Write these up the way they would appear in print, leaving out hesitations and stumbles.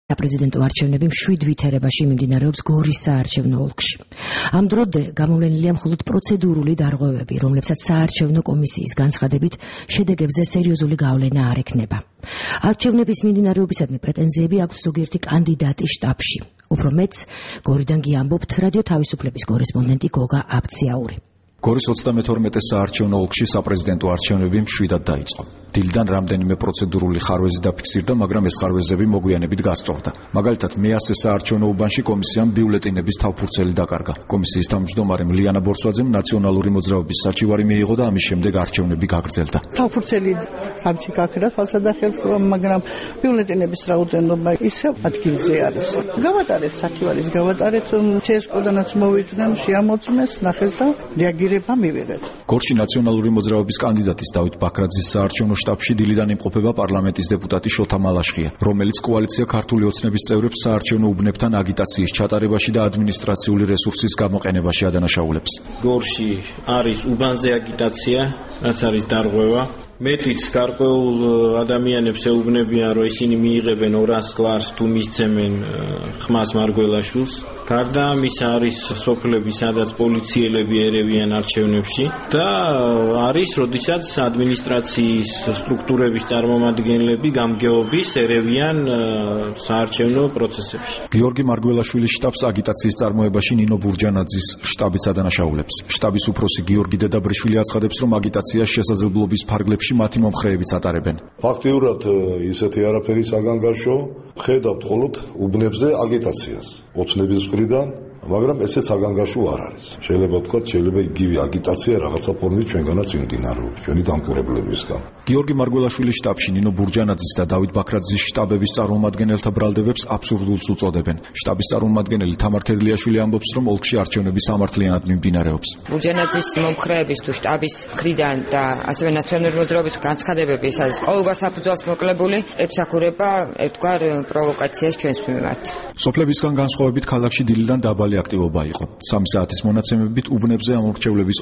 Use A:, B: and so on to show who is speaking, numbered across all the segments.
A: საპრეზიდენტო არჩევნები 7 ვითარებაში მიმდინარეობს გორის საარჩევნო ოლქში. Ამ დრომდე გამოვლენილია მხოლოდ პროცედურული დარღვევები, რომლებსაც საარჩევნო კომისიის განცხადებით შედეგებზე სერიოზული გავლენა არ ექნება. არჩევნების მიმდინარეობისადმი პრეტენზიები აქვს ზოგიერთი კანდიდატის შტაბში. უფრო მეც გორიდან კი ამბობთ რადიო თავისუფლების კორესპონდენტი გოგა აბციაური.
B: გორის 32 საარჩევნო ოლქში საპრეზიდენტო არჩევნები 7-დან დაიწყო. დილიდან რამდენიმე პროცედურული ხარვეზი დაფიქსირდა, მაგრამ ეს ხარვეზები მოგვიანებით გასწორდა. მაგალითად, მე-100 საარჩევნო უბანში კომისიამ ბიულეტინების თავფურცელი დაკარგა. კომისიის თავმჯდომარემ ლიანა ბორცვაძემ ნაციონალური მოძრაობის საჩივარი მიიღო და ამის შემდეგ არჩევნები გაგრძელდა.
C: თავფურცელი არჩი გაქრა თვალსადახელს, მაგრამ ბიულეტინების რაოდენობა ისე ადგილზე არის. გავატარეთ საჩივარის, გავატარეთ CSKO-დანაც მოვიდნენ, შეამოწმეს, ნახეს და რეაგირება მივიღეთ.
B: გორში ნაციონალური მოძრაობის კანდიდატის დავით ბაქრაძის საარჩევნო შტაბში დილიდან იმყოფება პარლამენტის დეპუტატი შოთა მალაშხია, რომელიც კოალიცია ქართული ოცნების წევრებს საარჩევნო უბნებთან აგიტაციის ჩატარებაში და ადმინისტრაციული რესურსის გამოყენებაში ადანაშაულებს.
D: გორში არის უბანზე აგიტაცია, რაც არის დარღვევა. მეტიც გარკვეულ ადამიანებს ეუბნებიან, რომ ისინი მიიღებენ 200 ლარს თუ მისცემენ ხმას მარგველაშვილს. გარდა ამისა არის სოფლები, სადაც პოლიციელები ერევიან არჩევნებში და არის, როდესაც ადმინისტრაციის სტრუქტურების წარმომადგენლები გამგეობის ერევიან საარჩევნო პროცესებში.
B: გიორგი მარგველაშვილის შტაბს აგიტაციის წარმოებაში ნინო ბურჯანაძის შტაბიც ადანაშაულებს. შტაბის უფროსი გიორგი დედაბრიშვილი აცხადებს, რომ აგიტაციას შესაძლებლობის ფარგლებში მათი მომხრეებიც ატარებენ.
E: ფაქტიურად ისეთი არაფერი საგანგაშო, ხედავთ მხოლოდ უბნებზე აგიტაციას ოცნების მხრიდან, მაგრამ ესეც საგანგაშო არ არის. შეიძლება ვთქვათ, შეიძლება იგივე აგიტაცია რაღაცა ფორმით ჩვენგანაც მიმდინარეობს, ჩვენი დამკვირვებლებისგან.
B: გიორგი მარგველაშვილის შტაბში ნინო ბურჯანაძის და დავით ბაქრაძის შტაბების წარმომადგენელთა ბრალდებებს აბსურდულს უწოდებენ. შტაბის წარმომადგენელი თამარ თედლიაშვილი ამბობს, რომ ოლქში არჩევნები სამართლიანად მიმდინარეობს.
F: ბურჯანაძის მომხრეების თუ შტაბის მხრიდან და ასევე ნაციონალური მოძრაობის განცხადებები ეს არის ყოველგვარ საფუძველს მოკლებული, ემსახურება ერთგვარ პროვოკაციას ჩვენს მიმართ.
B: სოფლებისგან განსხვავებით ქალაქში დილიდან დაბალი აქტივობა იყო. 3 საათის მონაცემებით უბნებზე ამორჩევლების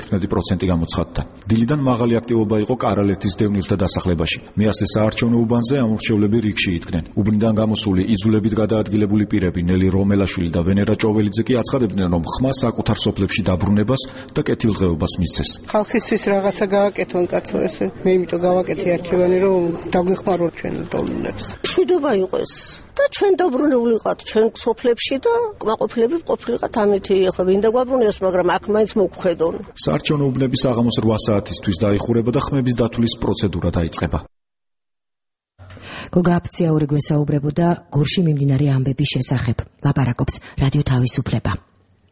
B: 31% გამოცხადდა. დილიდან მაღალი აქტივობა იყო კარალეთის დევნილთა დასახლებაში. მე-100 საარჩევნო უბანზე ამორჩევლები რიგში იდგნენ. უბნიდან გამოსული იძულებით გადაადგილებული პირები ნელი რომელაშვილი და ვენერა ჭოველიძე კი აცხადებდნენ, რომ ხმა საკუთარ სოფლებში დაბრუნებას და კეთილდღეობას მისცეს.
C: ხალხისთვის რაღაცა გააკეთონ კაცო ესე. მე იმიტომ გავაკეთე არქივანი, რომ დაგვეხმაროთ ჩვენ დომინებს.
G: შვიდობა იყოს. და ჩვენ დაბრუნებულიყავთ ჩვენ სოფლებში და კმაყოფილები ყოფილიყავთ ამეთი ახლა ვინ დაგვაბრუნებს, მაგრამ აქ მაინც მოგხვედონ.
B: საარჩევნო უბნები საღამოს 8 საათისთვის დაიხურება და ხმების დათვლის პროცედურა დაიწყება.
A: გოგა აბციაური გვესაუბრებოდა გორში მიმდინარე ამბების შესახებ. ლაპარაკობს რადიო თავისუფლება.